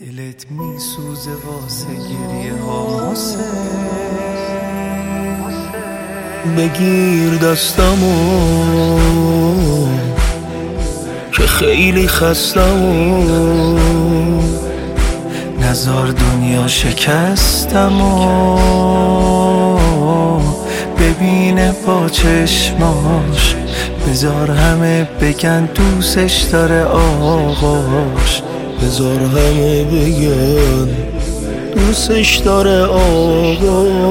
دلت میسوزه واسه گریه ها حسین، بگیر دستمو که خیلی خستمو، نزار دنیا شکستمو ببینه با چشماش، بذار همه بگن دوستش داره آقاش، بذار همه بگن دوستش داره آقاش.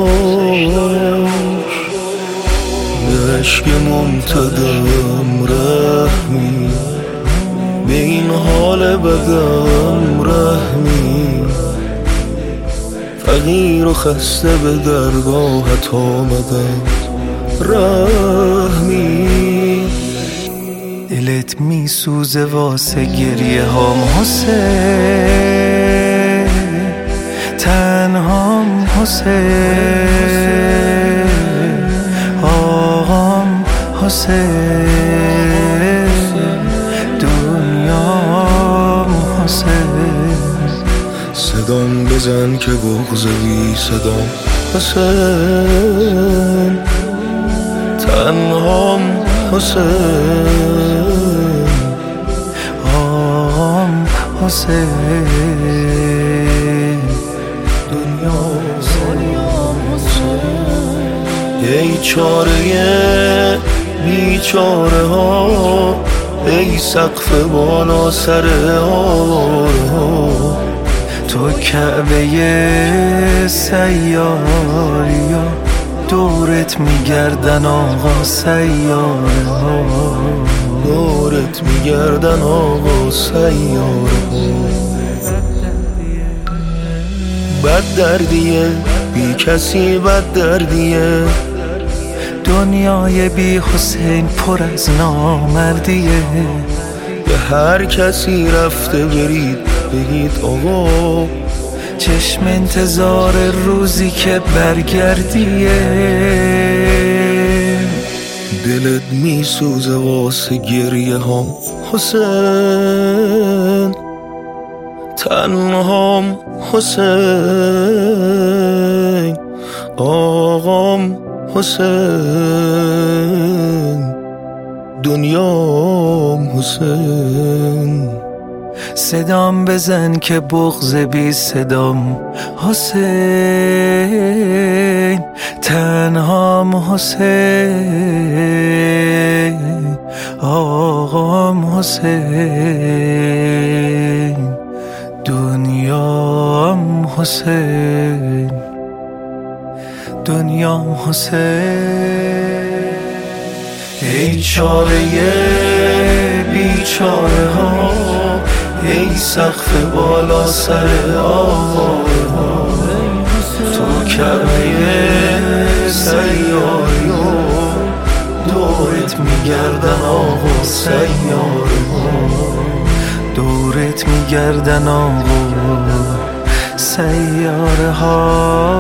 به عشق ممتدم رحمی، به این حال بدم رحمی، فقیر و خسته به درگاهت آمدم رحمی. دلت میسوزه واسه گریه هام حسین، تنهام حسین، آقام حسین، دنیام حسین. صدام بزن که بغض بی صدام حسین، تنهام حسین، آقام حسین، دنیام حسین. ای چاره بیچاره ها، ای سقف بالا سر ها، تو کعبه سیاریا، دورت میگردن آقا سیاره ها، دورت میگردن آقا سیاره ها. بد دردیه بی کسی، بد دردیه دنیای بی حسین پر از نامردیه. به هر کسی رفته برید بگید آقا، چشم انتظار روزی که برگردیه. دلت میسوزه واسه گریه ها حسین، تنهام حسین، آقام حسین، دنیام حسین. صدام بزن که بغض بی صدام حسین، تنهام حسین، آقام حسین، دنیام حسین، دنیام حسین. ای چاره بیچاره ها، ای سقف بالا سر آقای ها، تو کعبه سیاری ها، دورت میگردن آقا سیاره ها، دورت میگردن آقا سیاره ها.